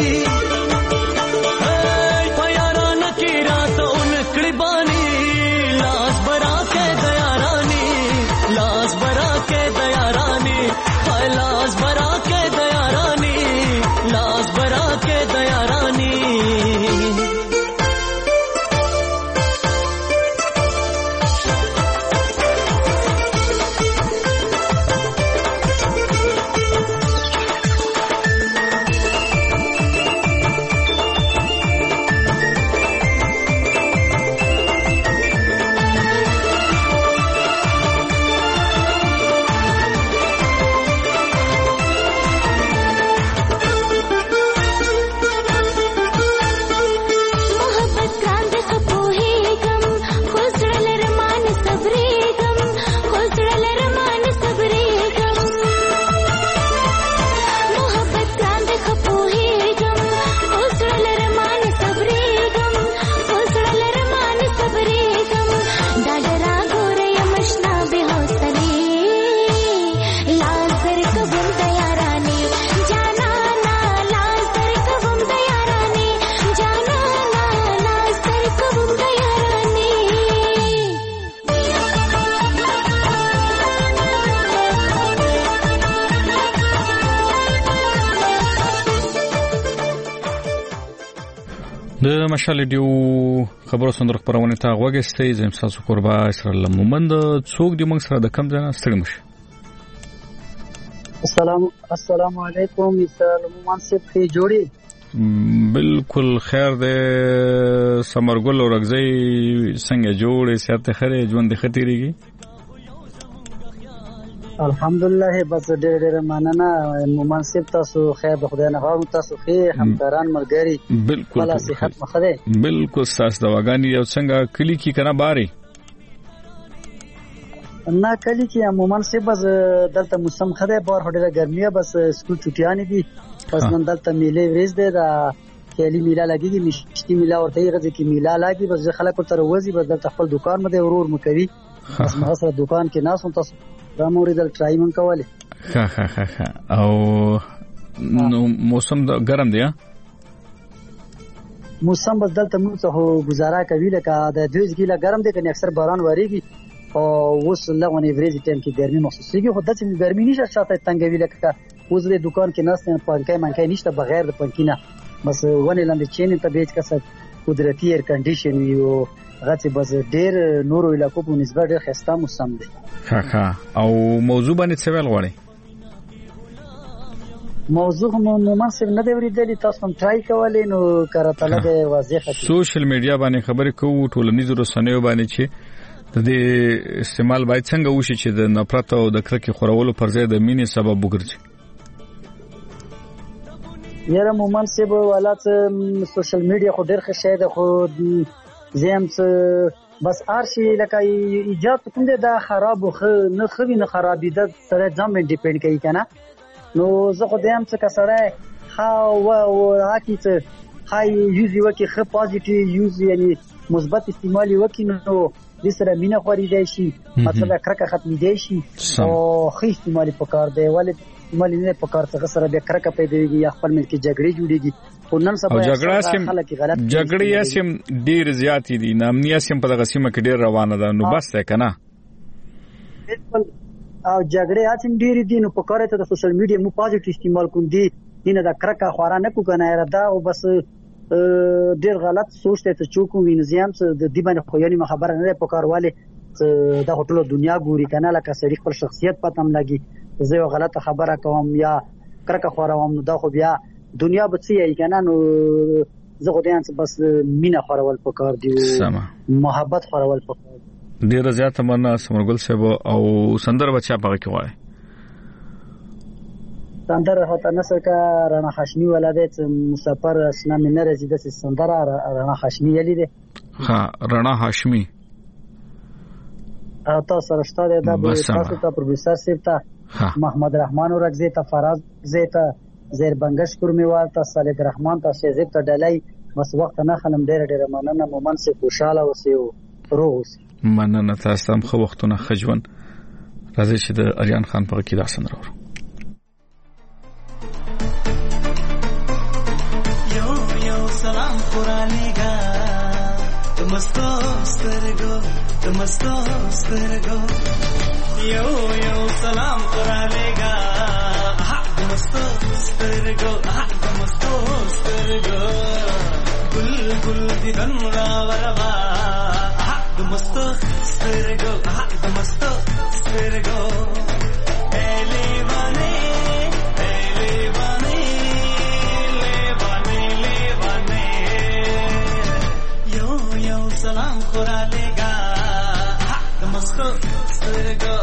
پیارانه کې راته اونکړې بانی لاس برا کې دیارانی لاس برا کې دیارانی لاس برا کې دیارانی لاس برا کې دیارانی د مشال ډیو خبرو سندر خبرونه ته غوږستې زم تاسو قربا اسرائیل مومند څوک دی موږ سره د کم ځای ستړي مشه السلام علیکم اسرائیل مومند سے په جوړي بالکل خیر ده سمرګل ورغزي څنګه جوړې سیاته خره ژوند خطرېږي الحمدلله بس ډېر مننه مومن صاحب تاسو خیر د خدای نه غواړم تاسو خیر همکاران ملګری بالکل صحت مخده بالکل ساس دواګانی یو څنګه کلی کی کنه باري نه کلی کی مومن صاحب بس دلته موسم خده بار هډه ګرمي بس سکول چټیان دي بس نن دلته میله ورځ ده دا کلی میله لګيږي مشتي میله ورته غږی کی میله لګي بس خلکو تر وځي بس دلته خپل دکان مده ورور مکوي بس ما سره دکان کې ناس هم تاسو راموري دل ټرای مون کوله ها او نو موسم ګرم دی موسم بس دلته موږ ته گزاره کوي لکه د 2 ګیله ګرم دی کنه اکثر باران وریږي او وس لغونی ورځ ټیم کې ګرمي محسوسيږي خو دته ګرمي نشه شاته تنګوي لکه اوس د دکان کې ناس نه پنکای منکای نشته بغیر د پنکینه بس ونه لاندې چین ته بیچ کسه قدرتي ایر کنډیشن یو غته بس ډېر نورو علاقو په نسبت ډېر خسته موسم دی ها او موضوع باندې څه ویل غواړي موضوع مومن صاحب نه دی ورېدلی تاسو هم ټرای کولای نو کارته لګه واضح سوشل میډیا باندې خبرې کوو ټولنیزو رسنیو باندې چې د دې استعمال باید څنګه وشي چې د نفرت او د کرکې خورولو پر ځای د مینې سبب وګرځي یاره مومن صاحب ولات سوشل میډیا خو ډېر ښه شی ده خو زمس بس ارشي لکه ایجاد کوم دي دا خراب خو نه خوي نه خرابې ده سره ځم ډیپند کوي کنه نو زه خو دیم څه کسره او حقیقت هاي یوز وکي خ پوزټیو یوز یعنی مثبت استعمال وکي نو د سره مینه خوري دی شي مطلب کرکه ختم دی شي او خ استعمال پکار دی ولې استعمال نه پکار څنګه سره د کرکه پیدا کیږي خپل ملک جګړې جوړيږي نن سبا جګړې سم ډیر زیات دي نامنیا سم په دغه سیمه کې ډیر روانه ده نو بس ده کنه او جګړې اته ډیر دي نو په کار ته د سوشل میډیا مو پوزټیو استعمال کوم دي دینه دا کرکه خورا نه کو کنه دا او بس ډیر غلط سوچ ته چوکو وینځم د دې باندې خو یعنی خبره نه په کار والے دا ټول دنیا ګوري کنه لکه سړي خپل شخصیت پتم لګي زه یو غلطه خبره کوم یا کرکه خوروم نو دا خو بیا دنیا به څه یې کنه نو زه خو دې بس مینه خورول پکار دی محبت خورول پکار ډیر زیات مننه سمرګل صاحب او سندر بچا پغه کې وای سندر هوته نسر کا رانا خشمی ولادت مسافر اسنا من رزیده سندر رانا خشمی یلی ده ها رانا هاشمی تاسو رښتا ده د تاسو ته پروفیسور صاحب ته محمد رحمان ورغزی ته فراز زیته زیر بنگش کورمیوال ته صالح الرحمن ته شیزب ته ډلای بس وخت نه خلم ډېر مننه مومن سي خوشاله اوسئ روغ اوسئ مننه تاسو هم خو وختونه خجون راځي چې د اریان خان په کې دا سندره ورو یو سلام قرانیګا تمستو سترګو یو سلام قرانیګا تمستو سترګو گل دی دن راوروا تمستو سترګو سلام خورالېګا د مستو سترګو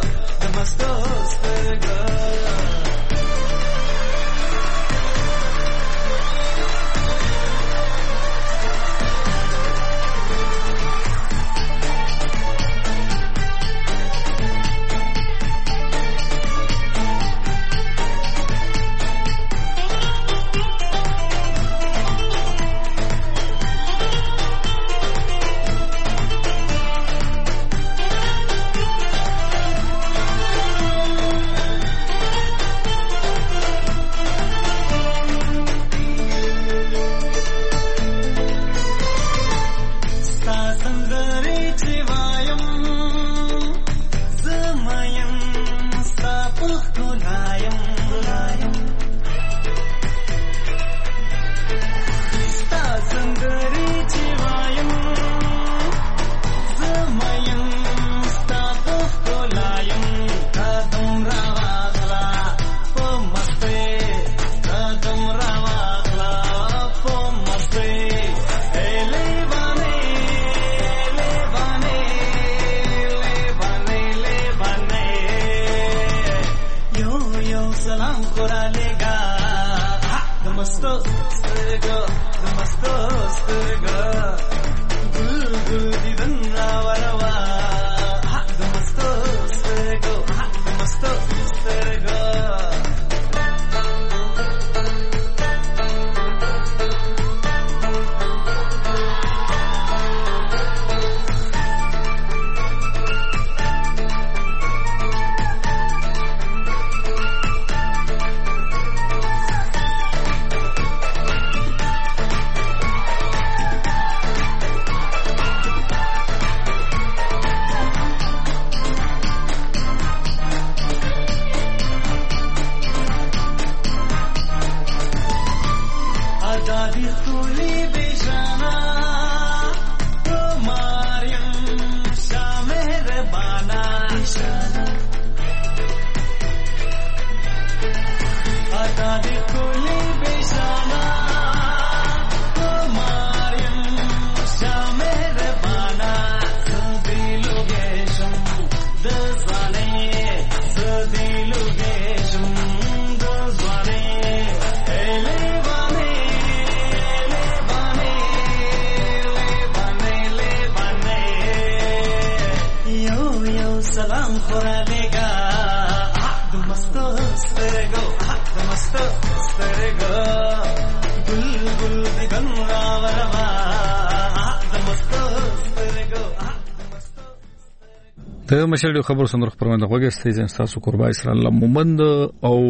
د مشرډو خبر سندره خبرونه غوږی ستاسو تاسو قربای سره الله مومند او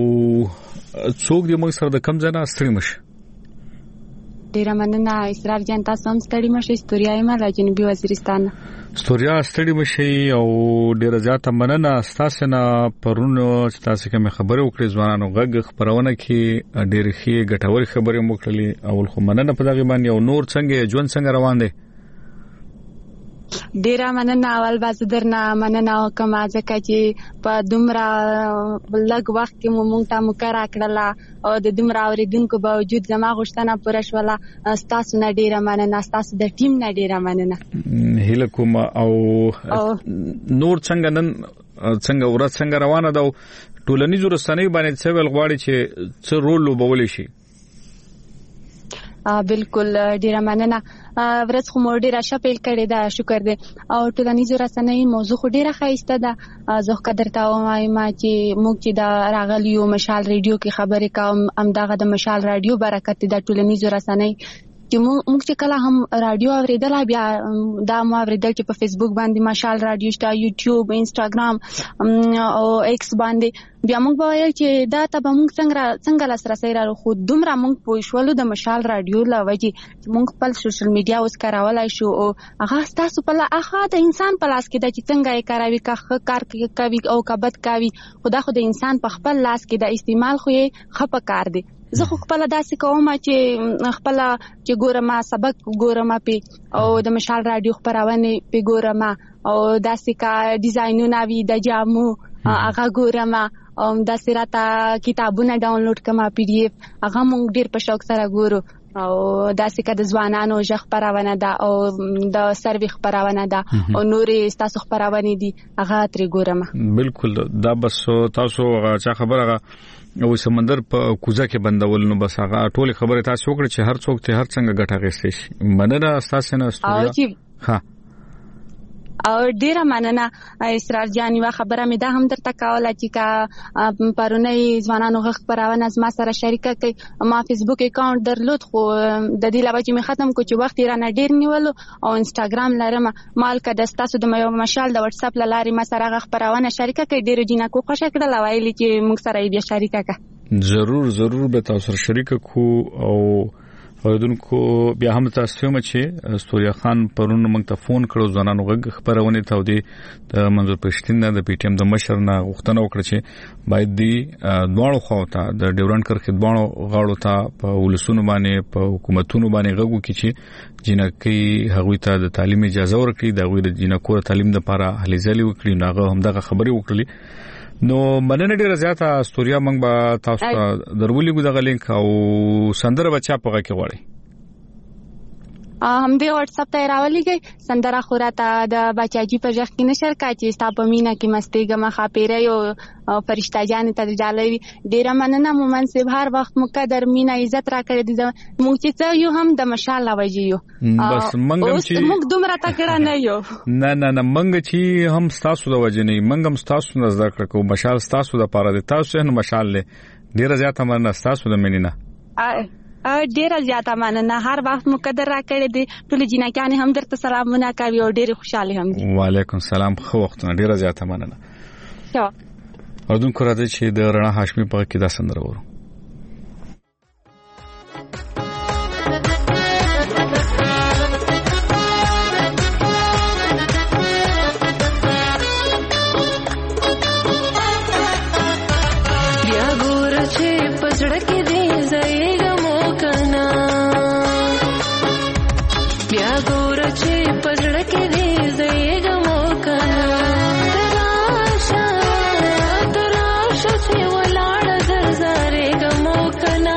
څوک دې موږ سره د کم ځای نه ستړي مشه ډیر مننه اسرار جان تاسو هم ستړي مشه استوریا ما را جنوبي وزیرستان استوریا ستړي مشه او ډیر زیاته مننه تاسو نه پرونو تاسو کوم خبره وکړې ځوانانو غږ خبرونه کې ډیر ښه ګټور خبره مو کړلې اول خو مننه په دغه باندې او نور څنګه ژوند څنګه روان دی ډیر مننه اول باز درنه مننه کوم ځکه چې په دومره لږ وخت کې مونږ ته مکرا کړله او د دومره اوریدونکو باوجود زما غوښتنه پوره شوله تاسو نه ډیر مننه تاسو د ټیم نه ډیر مننه هیله کوم او نور څنګه نن څنګه ورځ څنګه روانه ده ټولنیزو رسنیو باندې څه ول غواړي چې څه رول لوبول شي بالکل ډیر مننه ورځ خو مو ډیر شپېل کړی دا شکر دې او ټولنیزو رسنۍ موضوع خو ډیره ښایسته ده زه قدر ته وایم چې موږ چې دا راغلیو مشال ریډیو کې خبرې کوم ام دغه د مشال رادیو برکت د ټولنیزو رسنۍ چې موږ چې کله هم رادیو اوریدل بیا دا مو اوریدل چې په فیسبوک باندې مشال رادیو شته، یوټیوب، انستګرام او ایکس باندې بیا موږ به وایو چې دا ته به موږ څنګه لاسرسی را خو دومره موږ پوه شولو د مشال رادیو له وجې چې موږ خپل سوشل میډیا اوس کارولای شو او هغه ستاسو په هغه د انسان په لاس کې ده چې څنګه یې کاروي، که ښه کار کوي او که بد کوي، خو دا خو د انسان په خپل لاس کې د استعمال خو یې ښه په کار دی. زه خو خپل داسې کوم چې خپل چې ګورم سبق ګورم په او د مشال رادیو خبرونه په ګورم او داسې کا ډیزاینونه وی د جامو هغه ګورم او داسې راته کتابونه ډاونلوډ کما پی ډی اف هغه مونږ ډیر په شوق سره ګورو او داسې کا د ځوانانو ژغ خبرونه ده او د سروي خبرونه ده او نورې تاسو خبرونه دي هغه ترې ګورم. بالکل دا بس تاسو چا خبره او سمندر په کوزه کې بندول نو بس هغه ټول خبره تاسو وکړه چې هر څوک ته هر څنګه ګټه غوښتي شي. مننه تاسو نه استوریا. ها او ډیره مننه اسرار جان. یو خبره مې دا هم درته کوله چې کا پرونی ځوانانو غږ خبرونه زما سره شریکه کړي. ما فیسبوک اکاونټ درلود خو د دې لپاره چې مې ختم کو چې وخت رانه ډیر نیولو او انستګرام لرم مال کده تاسو د مشال د واتس اپ لاري ما سره غږ خبرونه شریکه کړي. ډیر جنا کو خوشا کړل وایلی چې موږ سره بیا شریکه کړه. ضرور به تاسو سره شریکه کو او اوردونکو بیا هم تاسو هم چې استوریا خان پرون موږ ته فون کړو ځوانانو غږ خبرونه ته ودی د منظور پښتين د پی ټی ایم د مشر نه غوښتنه وکړه چې باید دی دواړو خو ته د ډیورنډ کرخه دواړو غاړو ته په ولسونو باندې په حکومتونو باندې غږ وکړي چې جنکې هغوی ته د تعلیم اجازه ورکړي د غوړي د جنکو تعلیم لپاره هلي ځلي وکړي ناغه هم دغه خبري وکړي. نو مننه ډیره زیاته استوریا موږ به تاسو ته درولې ګو دغه لینک او سندره بچا پغه کې وړي هم دې واتس اپ ته راولېږي سندره خوراته د بچاجي په ځخ کې نشر کا چې ستا په مینا کې مستیګه ما خاپېره یو فرشتہ جان ته جالوي. ډیره مننه مومن سیب هر وخت مقدر مینا عزت را کړې دي موږ چې یو هم د مشال وجیو بس موږ دومره تکړه نه یو نه منګ چې هم تاسو د وجنې منګم تاسو نظر کړو مشال تاسو د پاره د تاسو نه مشال له ډیره زیاته مننه تاسو د مینینا ډیره زیاته مننه هر وخت مقدر را کړې دي ټول جنکان هم درته سلامونه کوي او ډیره خوشاله هم دي. وعلیکم السلام. خو وختونه ډیره زیاته مننه. اردن کو راځي چې د رڼا هاشمي په کې دا سندره ورو بیا ګور چې پزړه کې دې زېګ مو کنا بیا ګور چې پزړه کې دې زېګ مو کنا تراشه چې ولاړ زرزارې ګمو کنا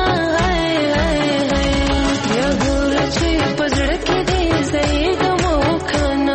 بیا ګور چې پزړه کې دې زېګ مو کنا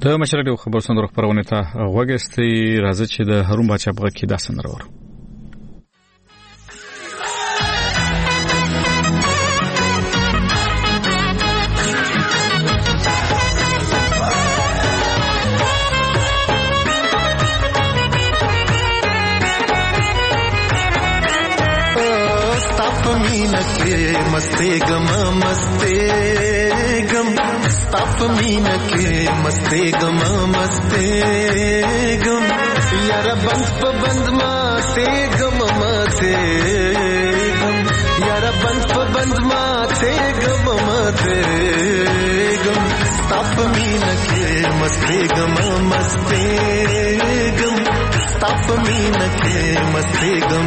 د مشرډیو خبر سندره خبرونه ته وګستې راځي چې د هارون بچا په کې دا سندره ورو मस्ते गम स्ताप मीन के मस्ते गम यार बंद माते गम माते गम यार बंद माते गम माते गम स्ताप मीन के मस्ते गम स्ताप मीन के मस्ते गम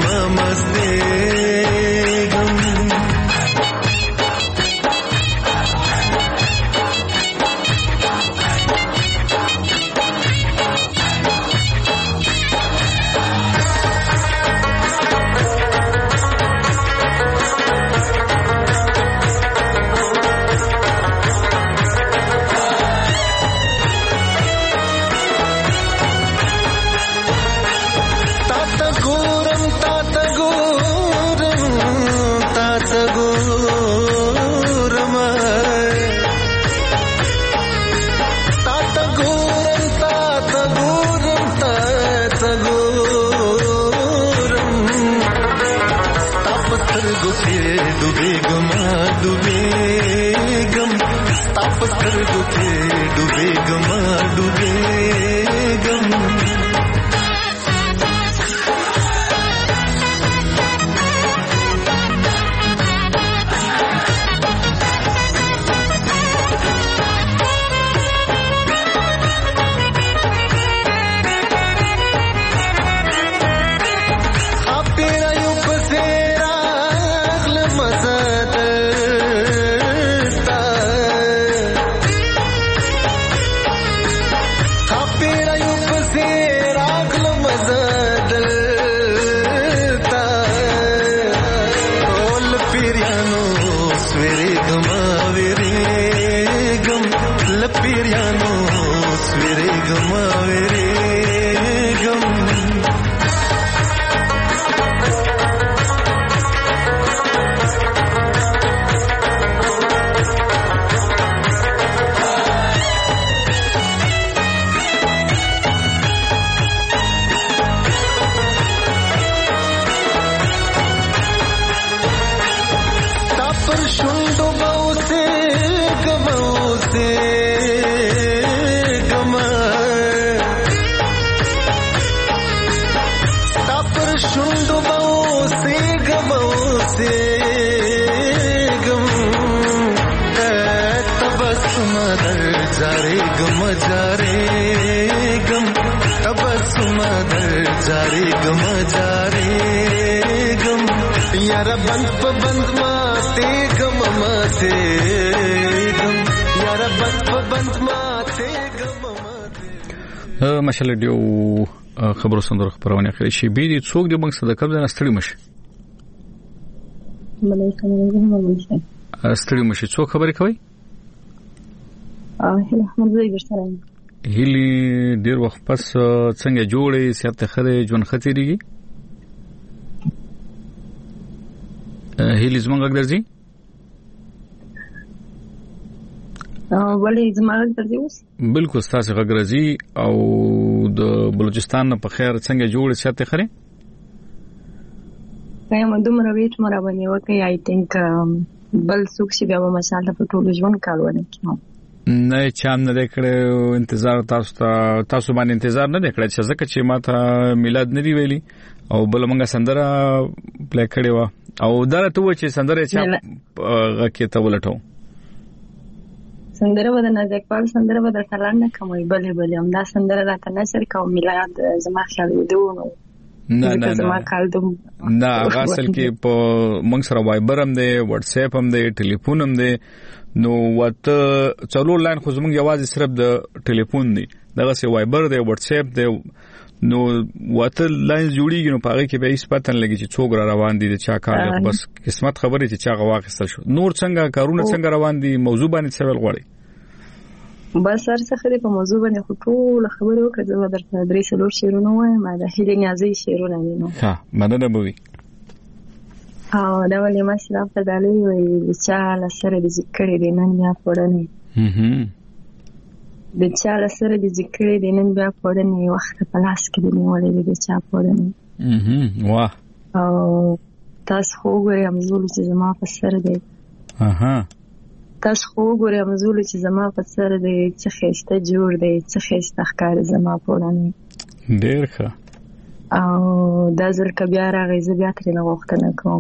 مشالډیو خبرو سندره خبرونه کوي شي به دي څوک د بنګ صدقه نه ستړي مشه ستړي مشه څوک خبرې کوي هله احمد زوی ورسره هلی ډیر وخت پس څنګه جوړې سیاست خره جون خطرېږي هلی زمونږ درځي ولې زموږ درځي اوس بالکل تاسو غږرځي او د بلوچستان په خیر څنګه جوړ سیاست خره وایم دومره ویټ مره باندې وکي آی تھنک بل څوک چې بیا مساله په ټول ژوند کالونه کیو نه چام نه کړو انتظار تاسو باندې انتظار نه کړی چې ځکه چې ماته میلاد نه دی ویلي او بل منګه سندره پلی کړی و او درته و چې سندره چا غکې ته ولټو سندره ودانه ځکه سندره ودر تلانه کومې بلې هم دا سندره راته نشر کوم میلاد زما خیال ودو نه غاسل کې په موږ سره وایبر هم دی واتس اپ هم دی ټلیفون هم دی نو وته څلور لاین خو زموږ یوازې صرف د ټلیفون دی دغه سی وایبر دی واتس اپ دی نو وته لاین جوړیږي نو پاره کې به هیڅ پته نه لګي چې څوک را روان دي چا کار بس قسمت خبره چې چا غواخستل شو نور څنګه کارونه څنګه روان دي موضوع باندې څه ویل غواړي بس ارڅخه په موضوع باندې خو ټول خبرې وکړه زه درته درې څلور شعرونه وایم د هیلې نیازي شعرونه دي نو ها مننه به وي او دا ولې ما سره په دالي وي چې له سره د ذکر دي نن بیا پړنې د چا له سره د ذکر دي نن بیا پړنې وخت په لاس کې دی نیولې د چا پړنې واه او تاسو خو ګورئ امزول چې زما په سر دی تاسو خو ګورئ امزول چې زما په سر دی چې خسته جوړ دی چې خسته ښکار زما پړنې ډېر ښه او دا ځل بیا راغی زه بیا ترې نه غوښتنه کوم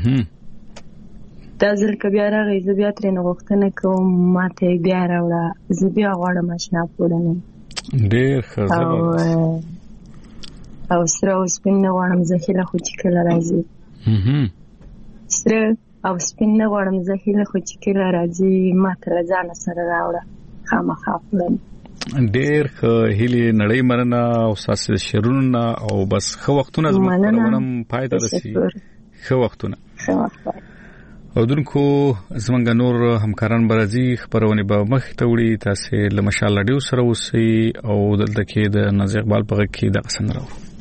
دا ځل بیا راغی زه بیا ترې نه غوښتنه کوم ماته بیا راوړه زه بیا غواړم اشنا پړنې ډېر ښه او سره او سپین نه غواړم زه هیله خو چې کله راځي سره او سپین نه غواړم زه هیله خو چې کله راځي ماته له ځانه سره راوړه خامخا پړنې ډېر ښه هیلې نړۍ مننه او ستاسو شعرونه او بس ښه وختونه زموږ خپرونه پای ته رسي ښه وختونه او دونکو زمونږ نور همکاران برازي خبرونه به مخ ته وړي تاسو له مشال رادیو سره اوسئ او دلته کې د نازي اقبال په غږ کې د قسم راوړو